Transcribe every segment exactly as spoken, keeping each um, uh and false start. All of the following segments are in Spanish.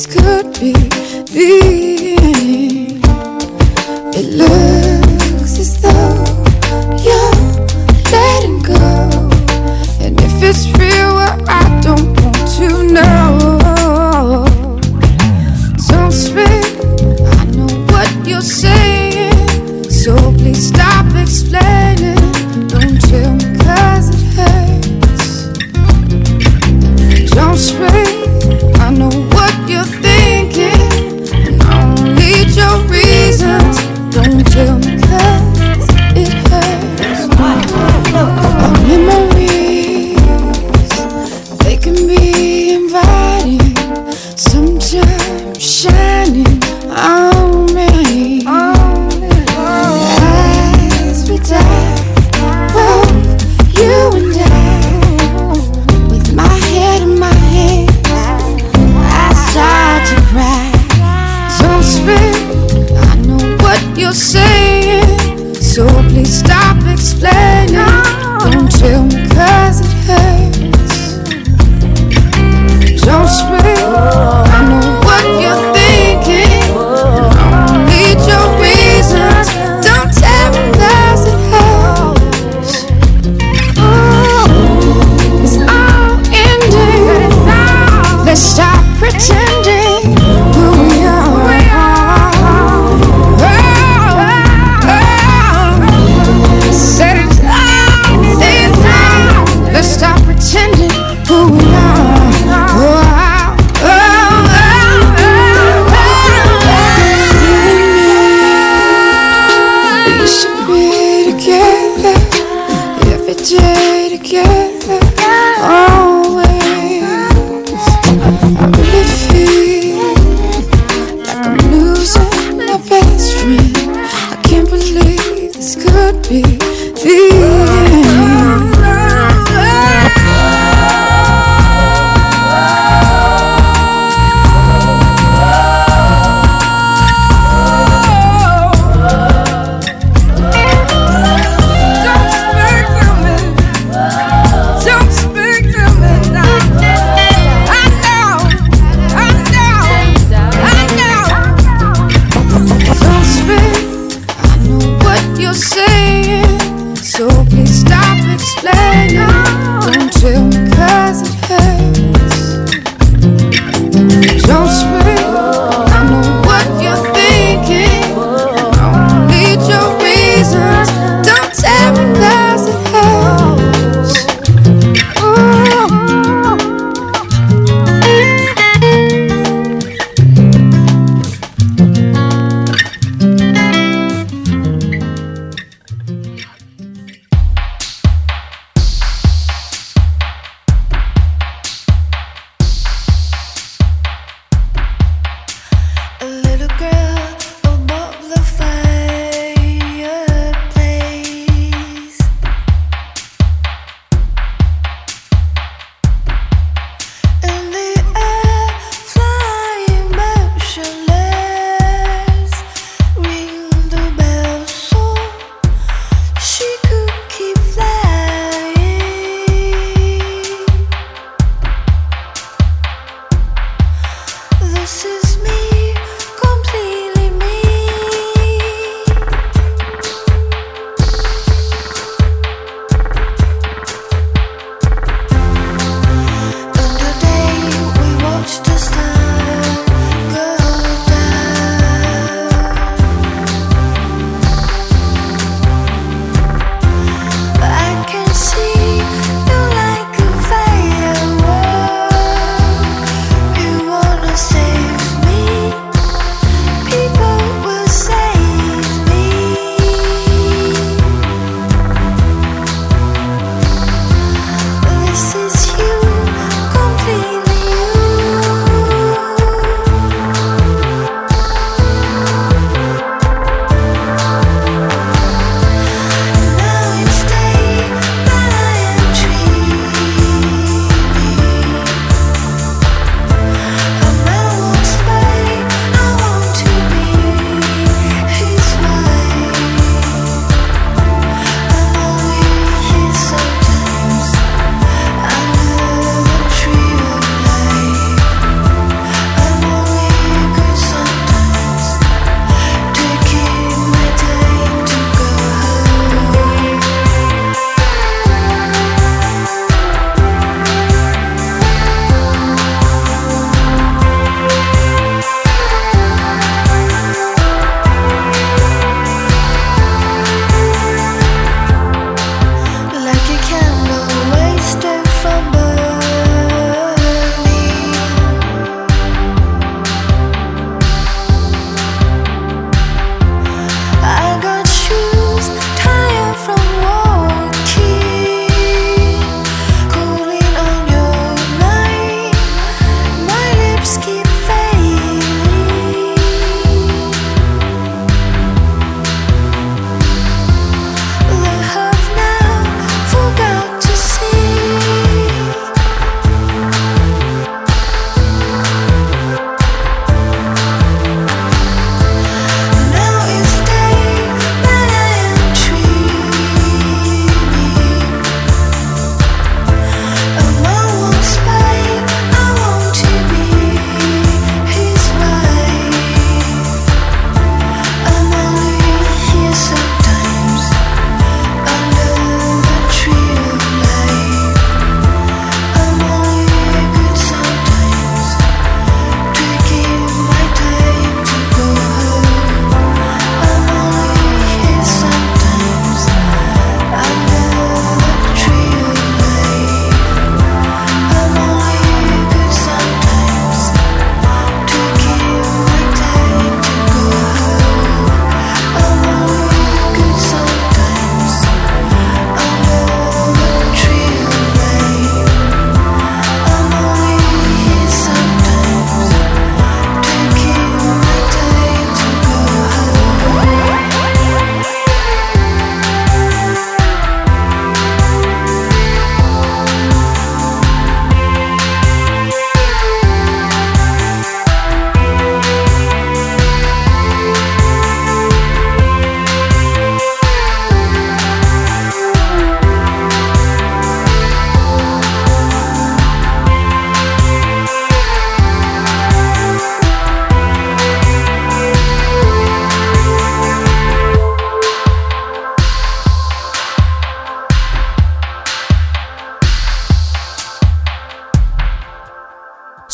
this could be the end. It looks as though you're letting go, and if it's real, well, I don't want to know. Don't speak, I know what you're saying, so please stop explaining. Don't tell me 'cause it hurts. Don't speak, I know what you're thinking, and I don't need your reasons. Don't tell me 'cause it hurts. Our memories, they can be inviting, sometimes shining on me. As we die, both you and I, with my head in my hands, I start to cry. Don't speak, I know what you're saying, so please stop explaining. Don't tell me 'cause it hurts. Don't speak, I know what you're thinking, I don't need your reasons. Don't tell me 'cause it hurts. It's all ending. Let's stop pretending who we are. Said it's all ending. Let's stop pretending who we are. We should be together, every day together, always.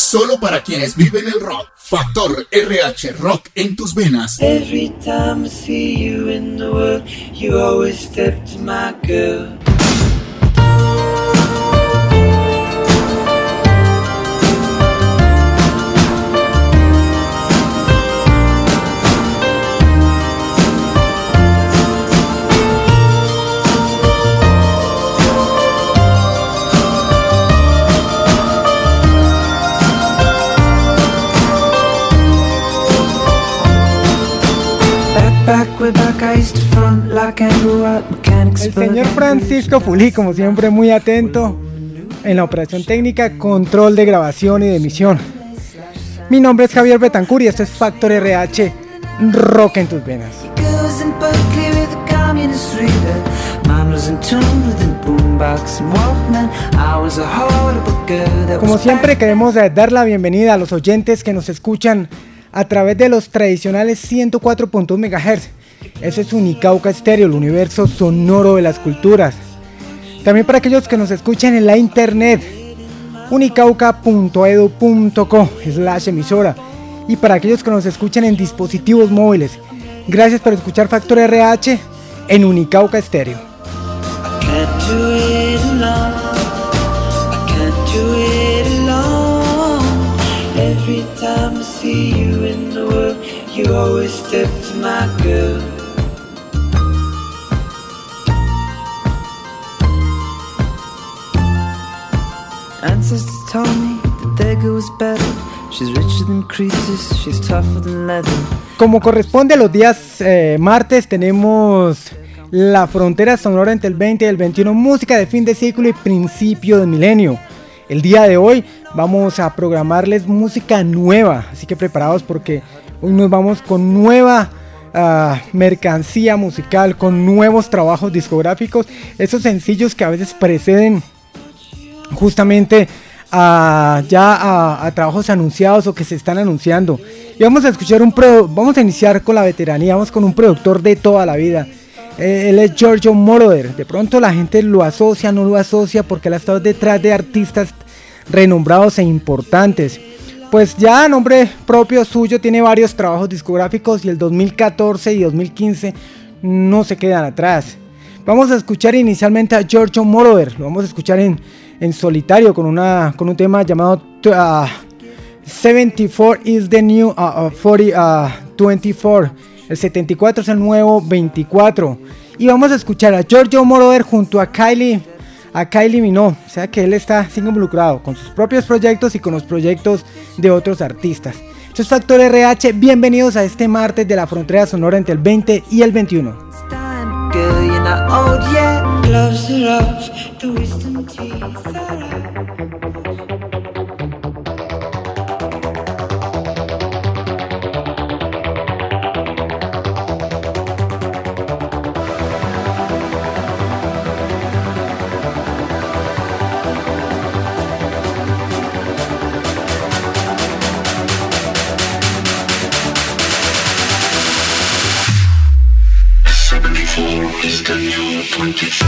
Solo para quienes viven el rock. Factor R H, rock en tus venas. Every time I see you in the world, you always step to my girl. El señor Francisco Fulí, como siempre, muy atento en la operación técnica, control de grabación y de emisión. Mi nombre es Javier Betancur y esto es Factor R H, rock en tus venas. Como siempre, queremos dar la bienvenida a los oyentes que nos escuchan a través de los tradicionales ciento cuatro punto uno megahertz. Ese es Unicauca Estéreo, el universo sonoro de las culturas. También para aquellos que nos escuchan en la internet, unicauca punto edu punto co slash emisora. Y para aquellos que nos escuchan en dispositivos móviles, gracias por escuchar Factor R H en Unicauca Estéreo. Every time I see you in the world, you always step to my girl. Ancestors told me that their girl was better. She's richer than creases, she's tougher than leather. Como corresponde a los días eh, martes, tenemos la frontera sonora entre el veinte y el veintiuno, música de fin de siglo y principio de milenio. El día de hoy vamos a programarles música nueva, así que preparados porque hoy nos vamos con nueva uh, mercancía musical, con nuevos trabajos discográficos, esos sencillos que a veces preceden justamente a, ya a, a trabajos anunciados o que se están anunciando. Y vamos a escuchar un pro, vamos a iniciar con la veteranía, vamos con un productor de toda la vida. Él es Giorgio Moroder. De pronto la gente lo asocia, no lo asocia porque él ha estado detrás de artistas renombrados e importantes. Pues ya a nombre propio suyo tiene varios trabajos discográficos y el dos mil catorce y dos mil quince no se quedan atrás. Vamos a escuchar inicialmente a Giorgio Moroder. Lo vamos a escuchar en, en solitario con, una, con un tema llamado uh, setenta y cuatro is the new uh, uh, cuarenta, uh, veinticuatro. El setenta y cuatro es el nuevo veinticuatro. Y vamos a escuchar a Giorgio Moroder junto a Kylie, a Kylie Minogue. O sea que él está sin involucrado con sus propios proyectos y con los proyectos de otros artistas. Esto es Factor R H. Bienvenidos a este martes de la frontera sonora entre el veinte y el veintiuno. Is the new twenty-four.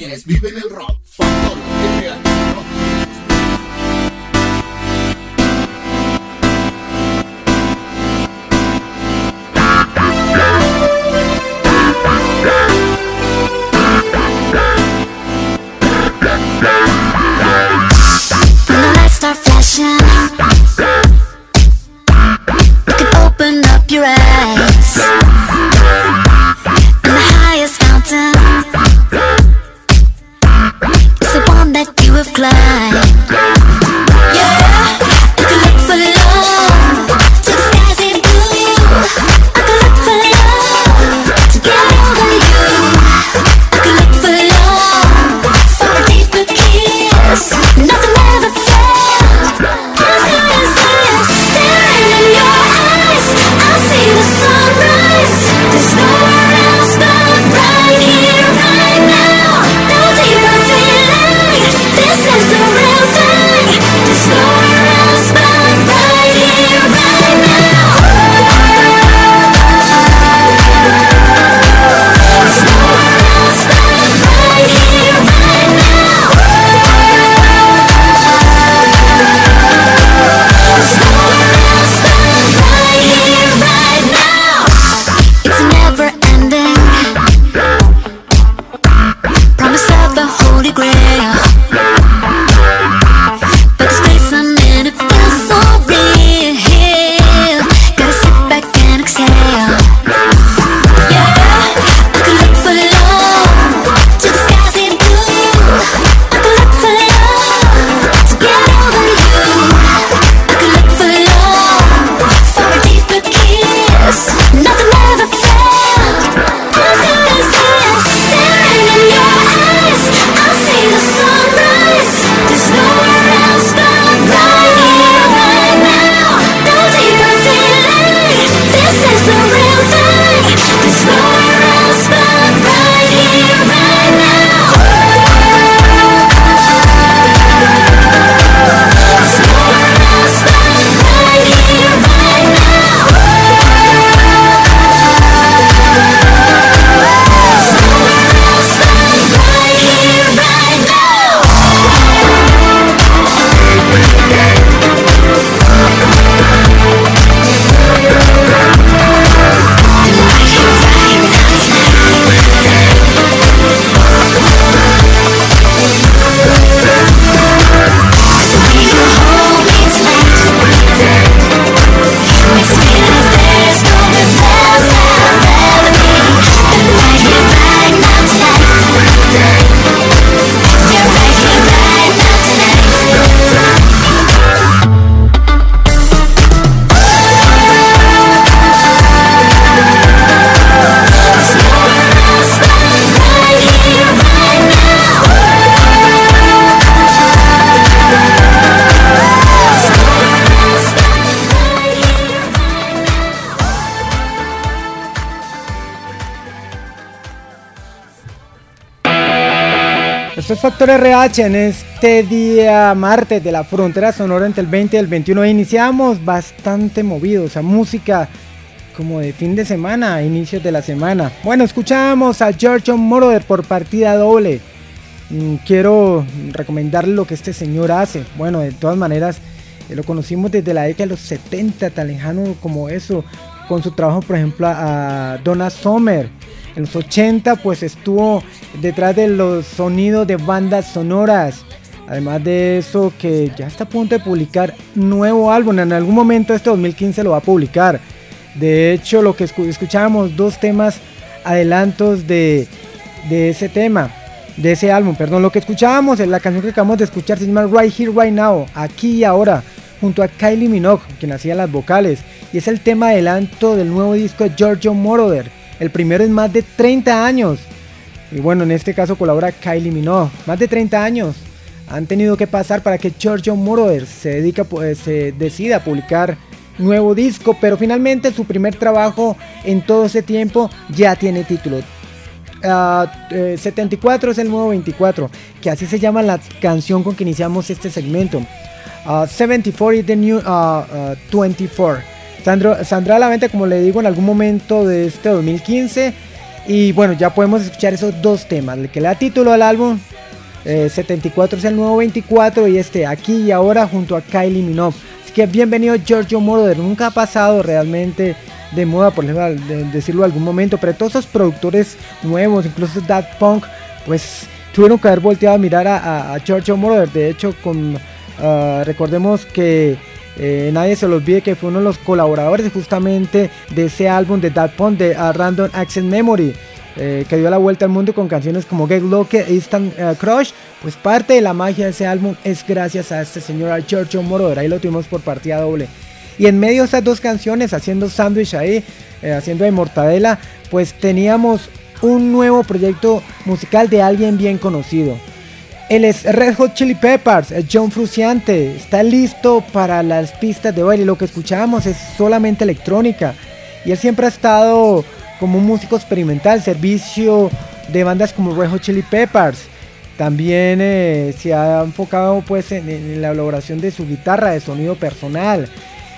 quienes viven el rock. Factor R H Rock. When the lights start flashing, you can open up your eyes. And the highest mountain is the one that you have climbed. Yeah, you can look for love till the skies ain't blue. I can look for love to get over you. I can look for love for a deeper kiss. Nothing ever fails. Yes, yes, yes. Staring in your eyes, I see the sunrise. There's nowhere else but right here, right now. No deeper feeling. This is the real thing. There's nowhere else but right here, right now. There's nowhere else but right here, right now. There's nowhere else but right here, right now. It's never ending. Promise of the Holy Grail. But this place I'm in, it feels so real. Gotta sit back and exhale. Yeah, I could look for love till the skies ain't blue. I could look for love to get over you. I could look for love for a deeper kiss. Nothing ever fails. Yes, yes, yes. Staring in your eyes, I see the sunrise. There's nowhere else but right here, right now. No deeper feeling. This is the real thing. There's nowhere else but right here, right now. There's nowhere else but right here, right now. There's nowhere else but right here, right now. Esto es Factor R H en este día martes de la frontera sonora entre el veinte y el veintiuno. Iniciamos bastante movidos, a música como de fin de semana, inicios de la semana. Bueno, escuchamos a Giorgio Moroder por partida doble. Mm, quiero recomendarle lo que este señor hace. Bueno, de todas maneras, eh, lo conocimos desde la década de los setenta, tan lejano como eso, con su trabajo, por ejemplo, a Donna Summer. En los ochenta pues estuvo detrás de los sonidos de bandas sonoras. Además de eso, que ya está a punto de publicar nuevo álbum. En algún momento este dos mil quince lo va a publicar. De hecho, lo que escuchábamos, dos temas adelantos de, de ese tema, de ese álbum, perdón. Lo que escuchábamos, la canción que acabamos de escuchar se llama Right Here, Right Now, Aquí y Ahora, junto a Kylie Minogue, quien hacía las vocales. Y es el tema adelanto del nuevo disco de Giorgio Moroder. El primero en más de treinta años. Y bueno, en este caso colabora Kylie Minogue. Más de treinta años han tenido que pasar para que Giorgio Moroder se, dedica, pues, se decida a publicar nuevo disco. Pero finalmente su primer trabajo en todo ese tiempo ya tiene título. Uh, eh, setenta y cuatro es el nuevo veinticuatro, que así se llama la canción con que iniciamos este segmento. uh, setenta y cuatro is the new uh, uh, veinticuatro. Sandro, saldrá a la venta, como le digo, en algún momento de este dos mil quince. Y bueno, ya podemos escuchar esos dos temas, el que le da título al álbum, eh, setenta y cuatro es el nuevo veinticuatro, y este Aquí y Ahora junto a Kylie Minogue. Así que bienvenido Giorgio Moroder, nunca ha pasado realmente de moda, por ejemplo, de decirlo en algún momento, pero todos esos productores nuevos, incluso Daft Punk, pues tuvieron que haber volteado a mirar a, a, a Giorgio Moroder. De hecho, con, uh, recordemos que eh, nadie se lo olvide que fue uno de los colaboradores justamente de ese álbum de Daft Punk, de uh, Random Access Memory, eh, que dio la vuelta al mundo con canciones como Get Lucky, Instant uh, Crush. Pues parte de la magia de ese álbum es gracias a este señor, a Giorgio Moroder. Ahí lo tuvimos por partida doble. Y en medio de esas dos canciones, haciendo sándwich ahí, eh, haciendo de mortadela, pues teníamos un nuevo proyecto musical de alguien bien conocido. Él es Red Hot Chili Peppers, John Frusciante, está listo para las pistas de baile. Lo que escuchábamos es solamente electrónica, y él siempre ha estado como un músico experimental, servicio de bandas como Red Hot Chili Peppers. También eh, se ha enfocado pues en, en la elaboración de su guitarra, de sonido personal.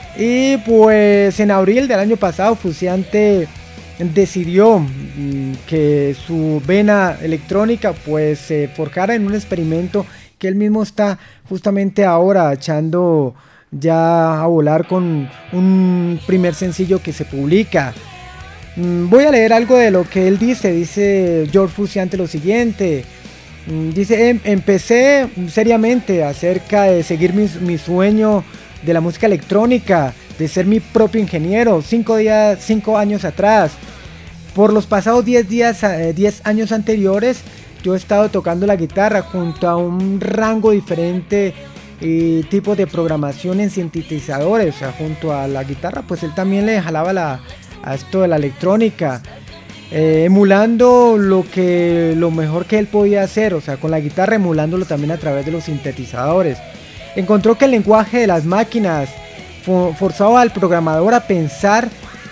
Y pues en abril del año pasado Frusciante decidió mmm, que su vena electrónica pues se eh, forjara en un experimento que él mismo está justamente ahora echando ya a volar con un primer sencillo que se publica. Mm, voy a leer algo de lo que él dice. Dice George Frusciante lo siguiente. Mm, dice, em, empecé seriamente acerca de seguir mi, mi sueño de la música electrónica, de ser mi propio ingeniero, cinco, días, cinco años atrás. Por los pasados diez días, diez años anteriores, yo he estado tocando la guitarra junto a un rango diferente y tipo de programación en sintetizadores. O sea, junto a la guitarra, pues él también le jalaba la, a esto de la electrónica, eh, emulando lo que lo mejor que él podía hacer, o sea, con la guitarra, emulándolo también a través de los sintetizadores. Encontró que el lenguaje de las máquinas forzaba al programador a pensar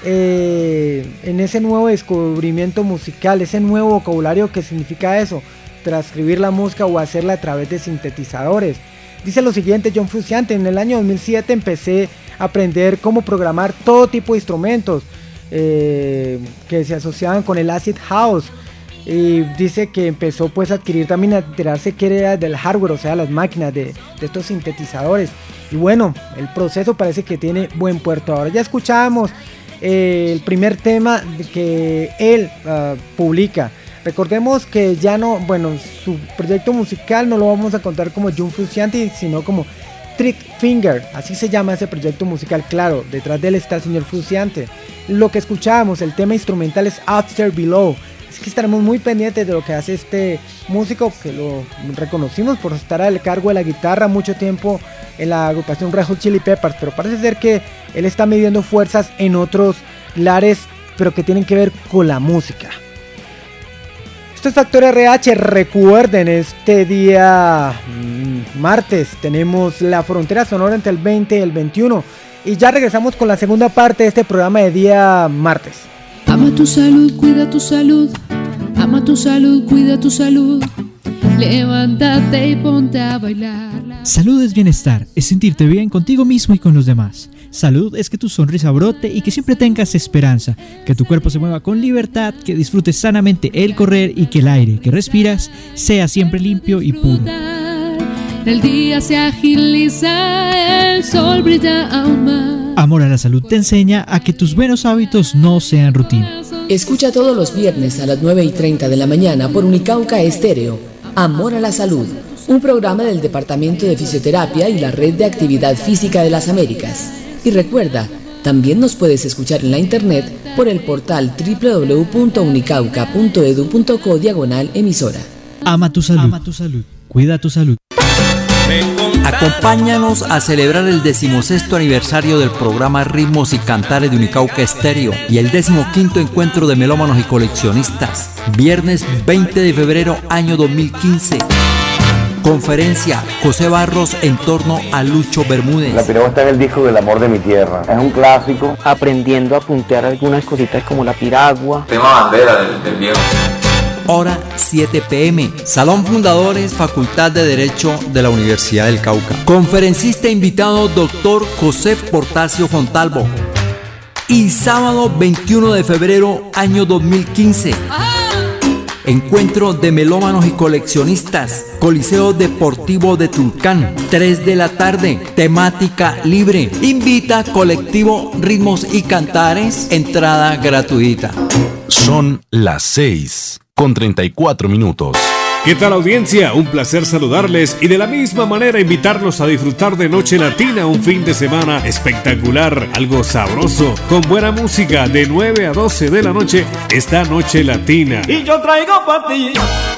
eh, en ese nuevo descubrimiento musical, ese nuevo vocabulario que significa eso, transcribir la música o hacerla a través de sintetizadores. Dice lo siguiente John Frusciante: en el año dos mil siete empecé a aprender cómo programar todo tipo de instrumentos eh, que se asociaban con el acid house. Y dice que empezó pues a adquirir también, a enterarse que era del hardware, o sea, las máquinas de, de estos sintetizadores. Y bueno, el proceso parece que tiene buen puerto. Ahora ya escuchábamos eh, el primer tema que él uh, publica. Recordemos que ya no, bueno, su proyecto musical no lo vamos a contar como John Frusciante, sino como Trick Finger, así se llama ese proyecto musical. Claro, detrás de él está el señor Frusciante. Lo que escuchábamos, el tema instrumental es Upstairs Below. Es que estaremos muy pendientes de lo que hace este músico, que lo reconocimos por estar al cargo de la guitarra mucho tiempo en la agrupación Red Hot Chili Peppers, pero parece ser que él está midiendo fuerzas en otros lares, pero que tienen que ver con la música. Esto es Factor R H. Recuerden, este día mmm, martes tenemos la frontera sonora entre el veinte y el veintiuno, y ya regresamos con la segunda parte de este programa de día martes. Ama tu salud, cuida tu salud. Ama tu salud, cuida tu salud. Levántate y ponte a bailar. Salud es bienestar, es sentirte bien contigo mismo y con los demás. Salud es que tu sonrisa brote y que siempre tengas esperanza, que tu cuerpo se mueva con libertad, que disfrutes sanamente el correr y que el aire que respiras sea siempre limpio y puro. El día se agiliza, el sol brilla aún más. Amor a la Salud te enseña a que tus buenos hábitos no sean rutina. Escucha todos los viernes a las nueve y treinta de la mañana por Unicauca Estéreo. Amor a la Salud, un programa del Departamento de Fisioterapia y la Red de Actividad Física de las Américas. Y recuerda, también nos puedes escuchar en la internet por el portal doble u doble u doble u punto unicauca punto edu punto co diagonal emisora. Ama tu salud. Ama tu salud. Cuida tu salud. Acompáñanos a celebrar el decimosexto aniversario del programa Ritmos y Cantares de Unicauca Estéreo y el decimoquinto encuentro de melómanos y coleccionistas. Viernes veinte de febrero año dos mil quince. Conferencia José Barros en torno a Lucho Bermúdez. La piragua está en el disco del amor de mi tierra. Es un clásico. Aprendiendo a puntear algunas cositas como la piragua. Tema bandera del, del viejo. Hora siete pe eme. Salón Fundadores, Facultad de Derecho de la Universidad del Cauca. Conferencista invitado doctor José Portacio Fontalvo. Y sábado veintiuno de febrero, año dos mil quince. Encuentro de melómanos y coleccionistas, Coliseo Deportivo de Tulcán, tres de la tarde, temática libre. Invita colectivo Ritmos y Cantares, entrada gratuita. Son las seis con treinta y cuatro minutos. ¿Qué tal, audiencia? Un placer saludarles y de la misma manera invitarlos a disfrutar de Noche Latina, un fin de semana espectacular, algo sabroso, con buena música de nueve a doce de la noche, esta Noche Latina. Y yo traigo para ti.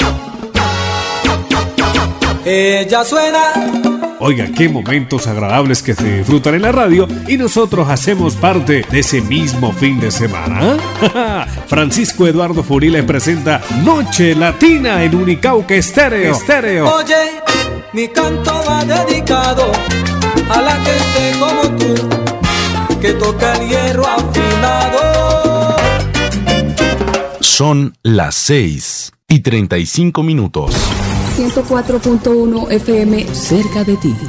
Ella suena. Oiga, qué momentos agradables que se disfrutan en la radio y nosotros hacemos parte de ese mismo fin de semana. ¿eh? Francisco Eduardo Furí les presenta Noche Latina en Unicauca Estéreo. Estéreo. Oye, mi canto va dedicado a la gente como tú, que toca el hierro afinado. Son las seis y treinta y cinco minutos. ciento cuatro punto uno F M, cerca de ti.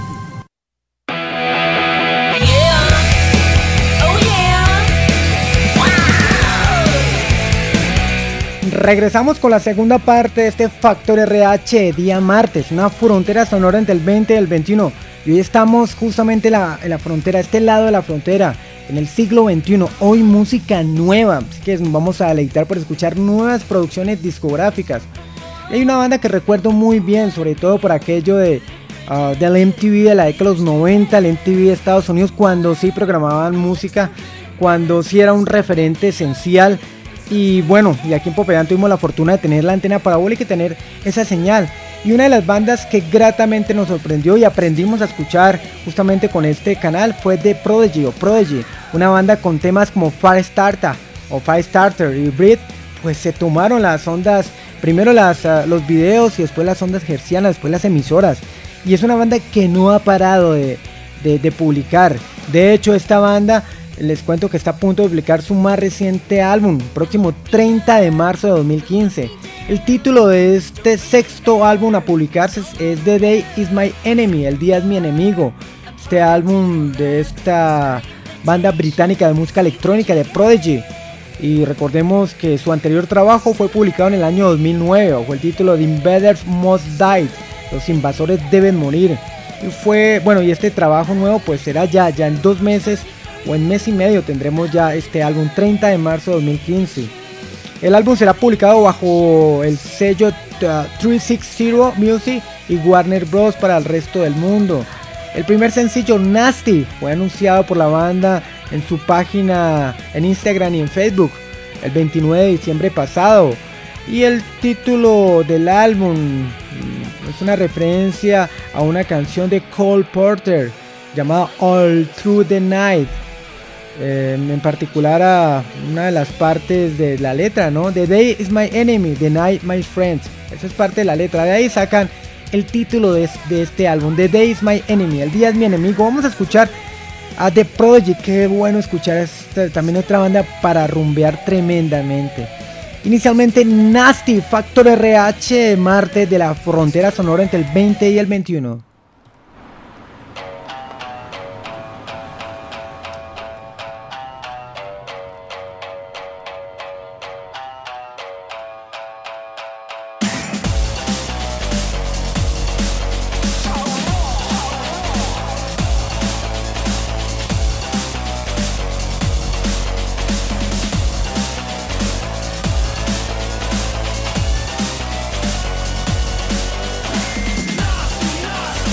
Regresamos con la segunda parte de este Factor R H, día martes, una frontera sonora entre el veinte y el veintiuno. Y hoy estamos justamente en la, en la frontera, este lado de la frontera, en el siglo veintiuno. Hoy música nueva, así que nos vamos a deleitar por escuchar nuevas producciones discográficas. Y hay una banda que recuerdo muy bien, sobre todo por aquello de uh, del M T V de la década de los noventa, el M T V de Estados Unidos, cuando sí programaban música, cuando sí era un referente esencial. Y bueno, y aquí en Popayán tuvimos la fortuna de tener la antena parabólica y tener esa señal. Y una de las bandas que gratamente nos sorprendió y aprendimos a escuchar justamente con este canal fue The Prodigy o Prodigy, una banda con temas como Firestarter o Firestarter y Breathe, pues se tomaron las ondas, primero las, uh, los videos y después las ondas hercianas, después las emisoras. Y es una banda que no ha parado de, de, de publicar. De hecho, esta banda, les cuento que está a punto de publicar su más reciente álbum, próximo treinta de marzo de dos mil quince. El título de este sexto álbum a publicarse es The Day Is My Enemy, El Día Es Mi Enemigo. Este álbum de esta banda británica de música electrónica, de Prodigy. Y recordemos que su anterior trabajo fue publicado en el año dos mil nueve, bajo el título The Invaders Must Die, Los Invasores Deben Morir. Y fue, bueno, y este trabajo nuevo pues será ya, ya en dos meses o en mes y medio tendremos ya este álbum, treinta de marzo de dos mil quince. El álbum será publicado bajo el sello uh, trescientos sesenta Music y Warner Bros. Para el resto del mundo. El primer sencillo, Nasty, fue anunciado por la banda en su página en Instagram y en Facebook el veintinueve de diciembre pasado. Y el título del álbum es una referencia a una canción de Cole Porter llamada All Through the Night. Eh, en particular a una de las partes de la letra, ¿no? The Day is my enemy, the night my friend. Esa es parte de la letra. De ahí sacan el título de, de este álbum, The Day is my enemy, el día es mi enemigo. Vamos a escuchar a The Prodigy. Qué bueno escuchar esta, también otra banda para rumbear tremendamente. Inicialmente Nasty, Factor R H, martes de la frontera sonora entre el veinte y el veintiuno. Nasty, nasty.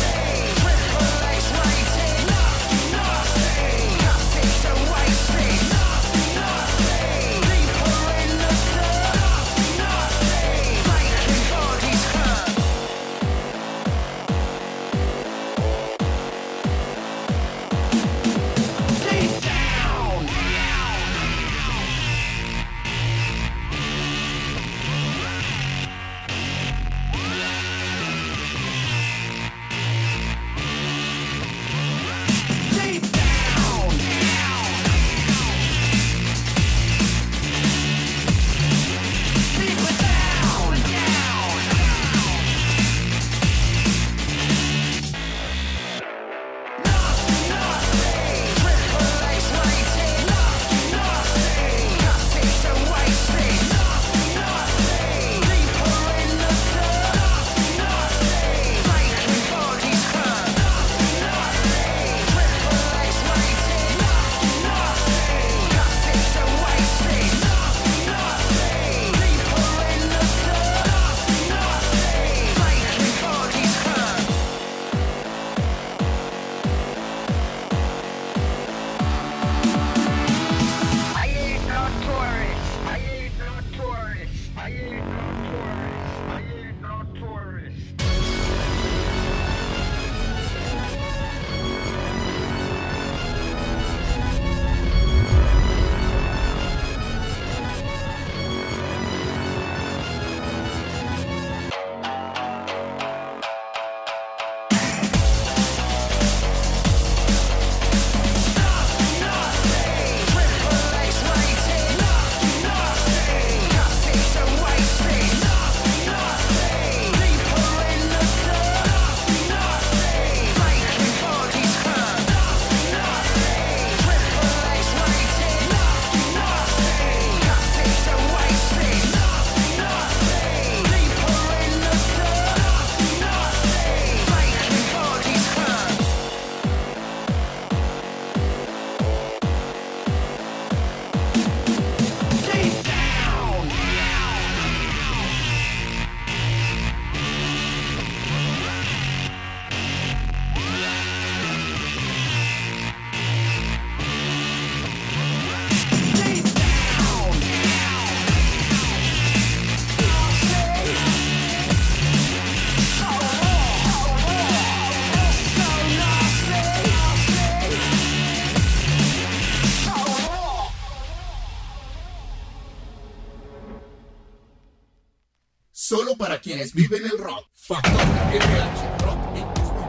Solo para quienes viven el rock. Factor R H Rock en tus venas.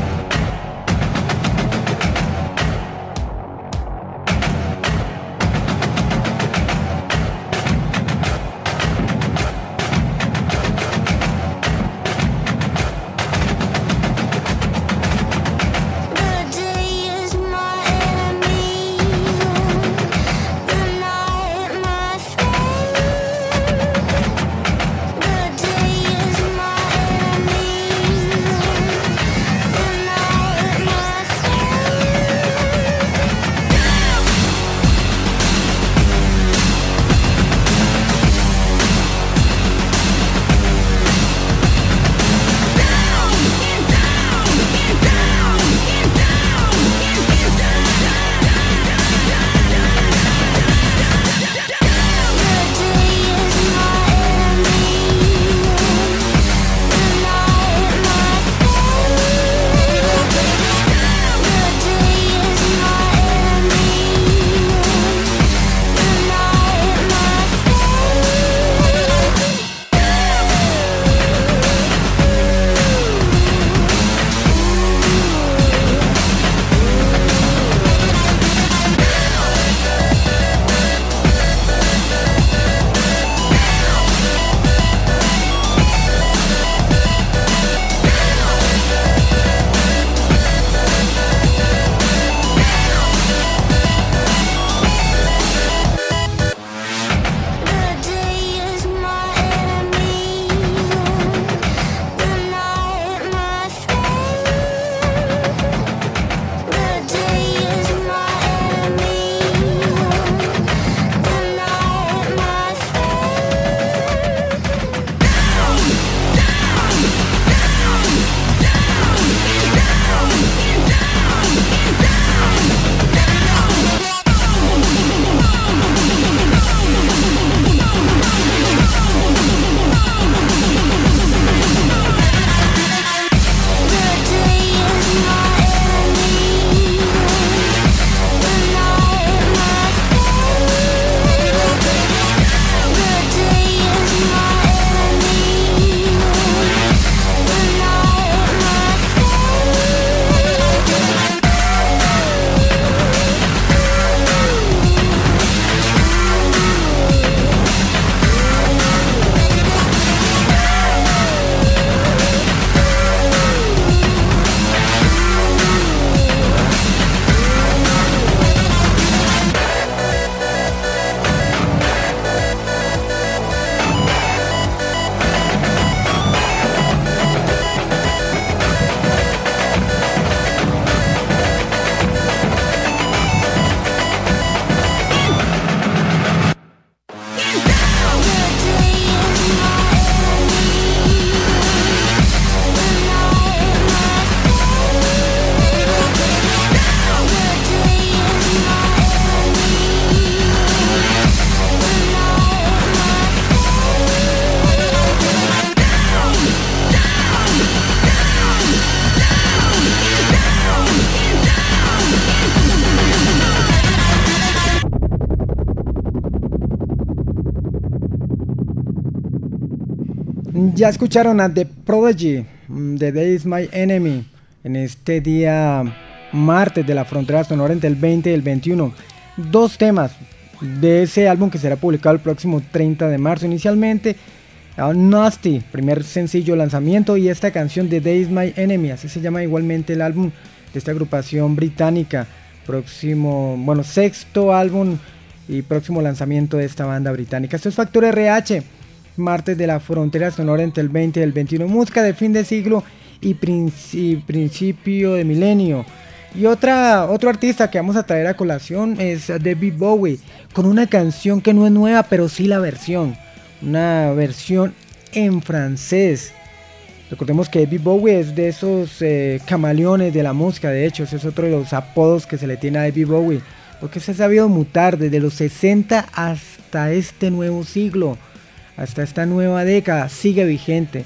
Ya escucharon a The Prodigy, The Day Is My Enemy, en este día martes de la frontera sonora entre el veinte y el veintiuno. Dos temas de ese álbum que será publicado el próximo treinta de marzo. Inicialmente, uh, Nasty, primer sencillo lanzamiento, y esta canción The Day Is My Enemy, así se llama igualmente el álbum de esta agrupación británica. Próximo, bueno, sexto álbum y próximo lanzamiento de esta banda británica. Esto es Factor R H, martes de la frontera sonora entre el veinte y el veintiuno. Música de fin de siglo y, princi- y principio de milenio. Y otra, otro artista que vamos a traer a colación es David Bowie, con una canción que no es nueva, pero sí la versión. Una versión en francés. Recordemos que David Bowie es de esos eh, camaleones de la música. De hecho, ese es otro de los apodos que se le tiene a David Bowie, porque se ha sabido mutar desde los sesenta hasta este nuevo siglo, hasta esta nueva década, sigue vigente.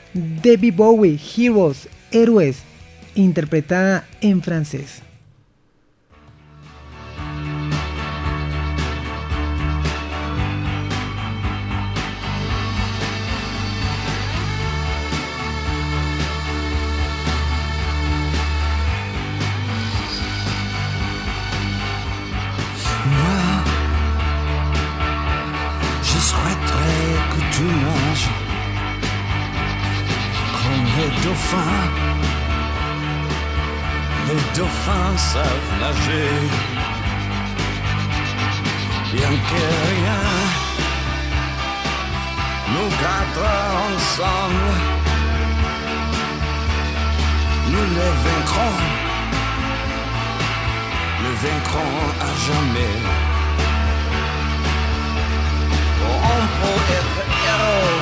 David Bowie, Heroes, Héroes, interpretada en francés. tu nages comme les dauphins. Les dauphins savent nager, bien que rien nous gardera ensemble. Nous les vaincrons, les vaincrons à jamais. On peut être héros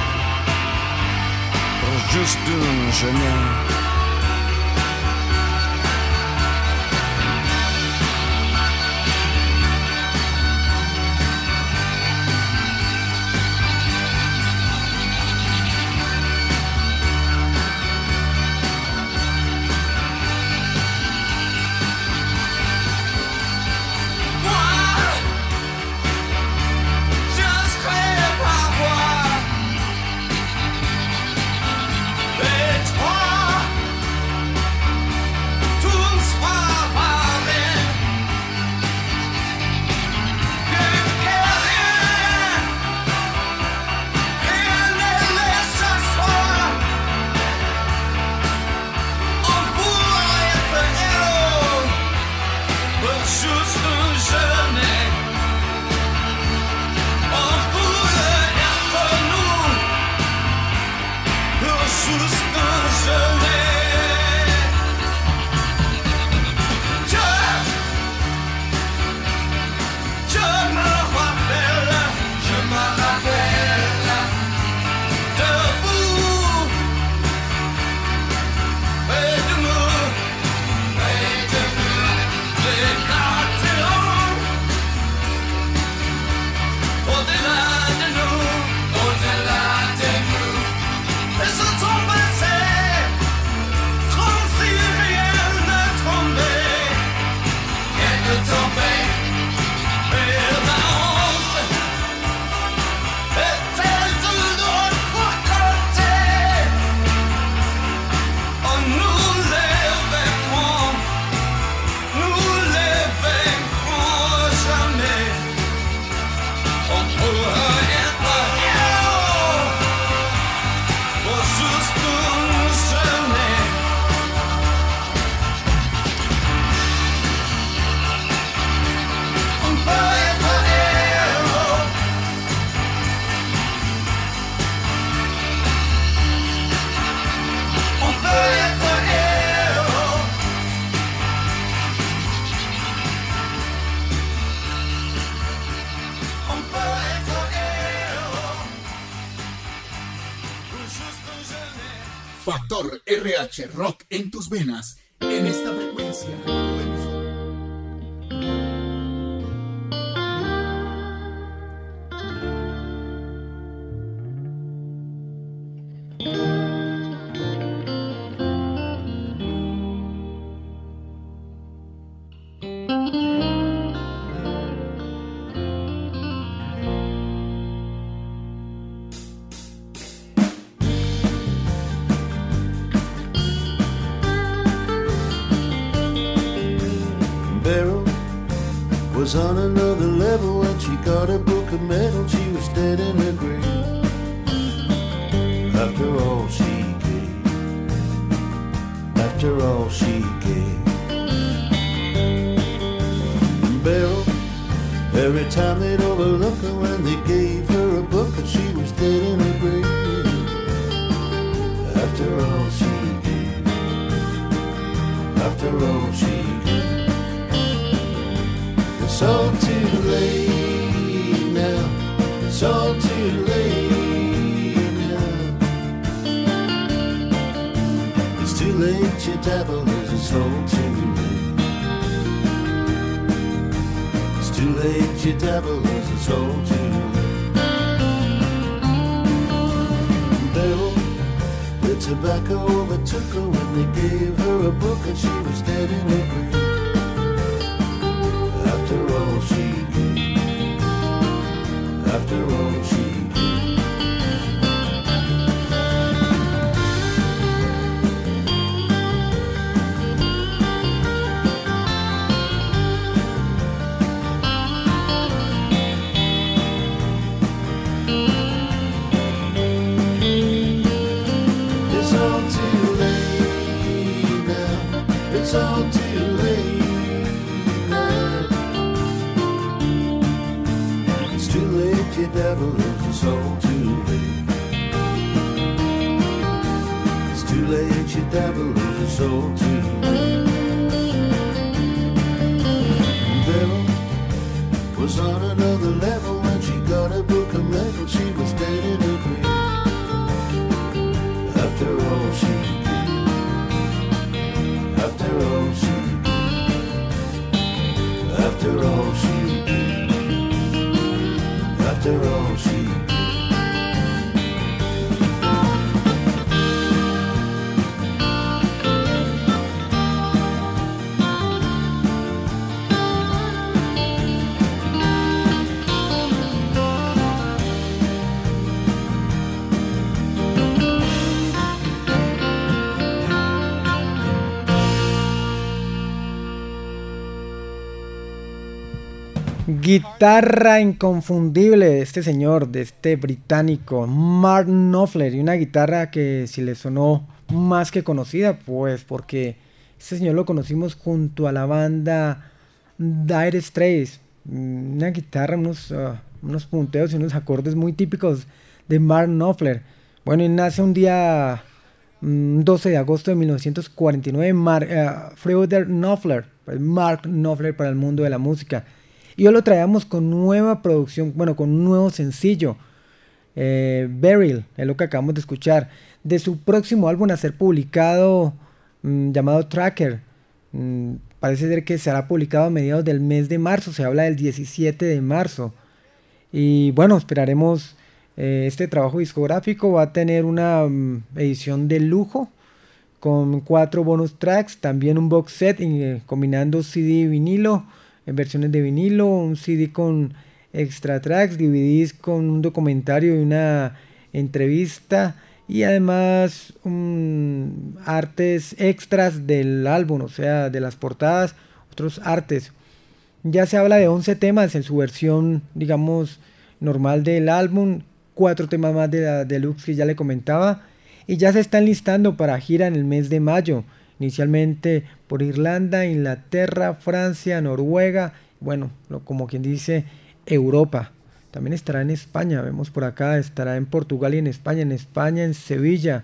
pour juste une journée. Factor R H Rock en tus venas. En esta frecuencia. Was on another level when she got a book of medal. She was dead in her grave. After all she gave, after all she gave. Beryl, every time they'd overlook her when they gave her a book, and she was dead in her grave. After all she gave, after all she gave. It's all too late now, it's all too late now. It's too late, your dabble is, it's all too late. It's too late, your dabble is, it's all too late. Devil, the tobacco overtook her when they gave her a book, and she was dead in her grave. After all she gave, after all she you devil lose your soul too late. It's too late, you devil lose your soul too late. Devil was on another level when she got a book of metal. She was dead in her grave. After all she did, after all she did, after all she did, after all she did. Guitarra inconfundible de este señor, de este británico Mark Knopfler, y una guitarra que si le sonó más que conocida, pues porque este señor lo conocimos junto a la banda Dire Straits. Una guitarra, unos, uh, unos punteos y unos acordes muy típicos de Mark Knopfler. Bueno, y nace un día um, doce de agosto de mil novecientos cuarenta y nueve, Mar, uh, Freudert Knopfler, Mark Knopfler para el mundo de la música. Y hoy lo traemos con nueva producción, bueno, con un nuevo sencillo, eh, Beryl, es lo que acabamos de escuchar, de su próximo álbum a ser publicado, mmm, llamado Tracker. Mm, parece ser que será publicado a mediados del mes de marzo, se habla del diecisiete de marzo. Y bueno, esperaremos, eh, este trabajo discográfico va a tener una um, edición de lujo, con cuatro bonus tracks, también un box set, eh, combinando C D y vinilo, en versiones de vinilo, un C D con extra tracks, D V Ds con un documentario y una entrevista, y además um, artes extras del álbum, o sea, de las portadas, otros artes. Ya se habla de once temas en su versión, digamos, normal del álbum, cuatro temas más de la deluxe que ya le comentaba, y ya se están listando para gira en el mes de mayo. Inicialmente por Irlanda, Inglaterra, Francia, Noruega, bueno, como quien dice, Europa. También estará en España, vemos por acá, estará en Portugal y en España, en España, en Sevilla,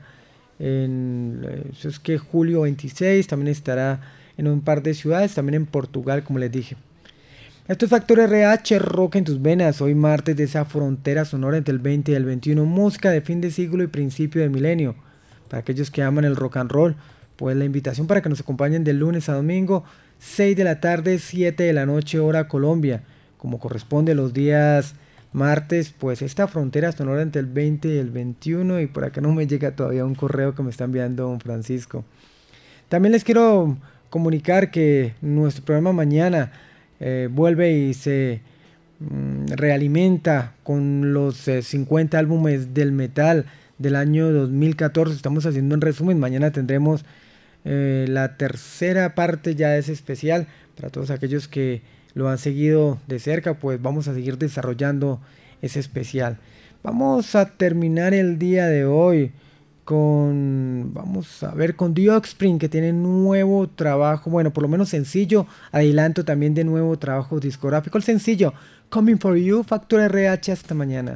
en, eso es que julio veintiséis, también estará en un par de ciudades, también en Portugal, como les dije. Esto es Factor R H, rock en tus venas, hoy martes de esa frontera sonora entre el veinte y el veintiuno, música de fin de siglo y principio de milenio, para aquellos que aman el rock and roll. Pues la invitación para que nos acompañen de lunes a domingo, seis de la tarde, siete de la noche, hora Colombia, como corresponde los días martes, pues esta frontera sonora entre el veinte y el veintiuno, y por acá no me llega todavía un correo que me está enviando don Francisco. También les quiero comunicar que nuestro programa mañana eh, vuelve y se mm, realimenta con los eh, cincuenta álbumes del metal del año dos mil catorce, estamos haciendo un resumen, mañana tendremos eh, la tercera parte ya de ese especial, para todos aquellos que lo han seguido de cerca, pues vamos a seguir desarrollando ese especial. Vamos a terminar el día de hoy con, vamos a ver, con The Offspring, que tiene nuevo trabajo, bueno, por lo menos sencillo, adelanto también de nuevo trabajo discográfico, el sencillo Coming For You, Factor R H, hasta mañana.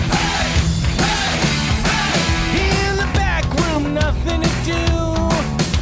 Nothing to do.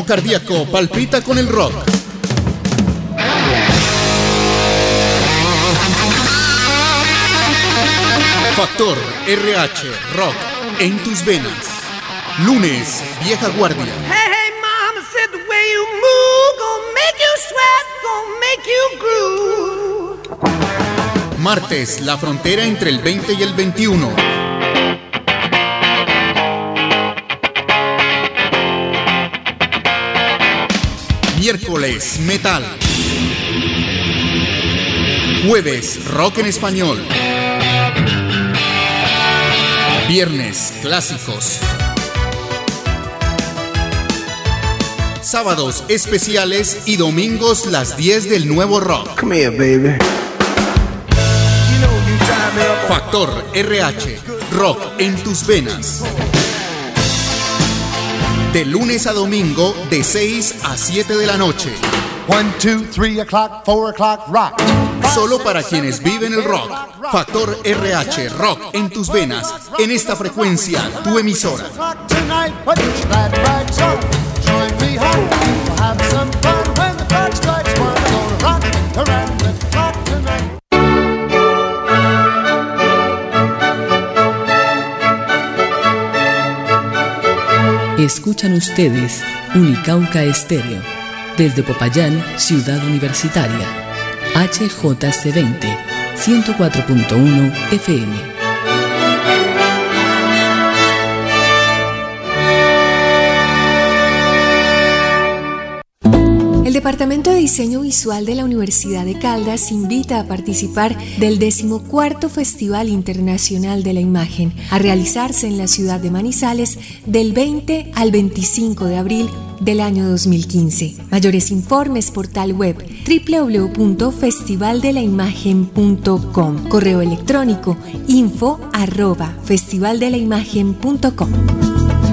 ritmo cardíaco palpita con el rock. Factor R H Rock en tus venas. Lunes, Vieja Guardia. Hey, hey, mama said the way you move gonna make you sweat, gonna make you groove. Martes, la frontera entre el veinte y el veintiuno. Miércoles, metal. Jueves, rock en español. Viernes, clásicos. Sábados, especiales y domingos, las diez del nuevo rock. Come here, baby. Factor R H, rock en tus venas. De lunes a domingo, de seis a siete de la noche. One, two, three o'clock, four o'clock, rock. Solo para quienes viven el rock. Factor R H, rock en tus venas. En esta frecuencia, tu emisora. Escuchan ustedes Unicauca Estéreo. Desde Popayán, Ciudad Universitaria. H J C veinte, ciento cuatro punto uno F M. El Departamento de Diseño Visual de la Universidad de Caldas invita a participar del decimocuarto Festival Internacional de la Imagen, a realizarse en la ciudad de Manizales del veinte al veinticinco de abril del año dos mil quince. Mayores informes, portal web doble u doble u doble u punto festival de la imagen punto com, correo electrónico info arroba festival de la imagen punto com.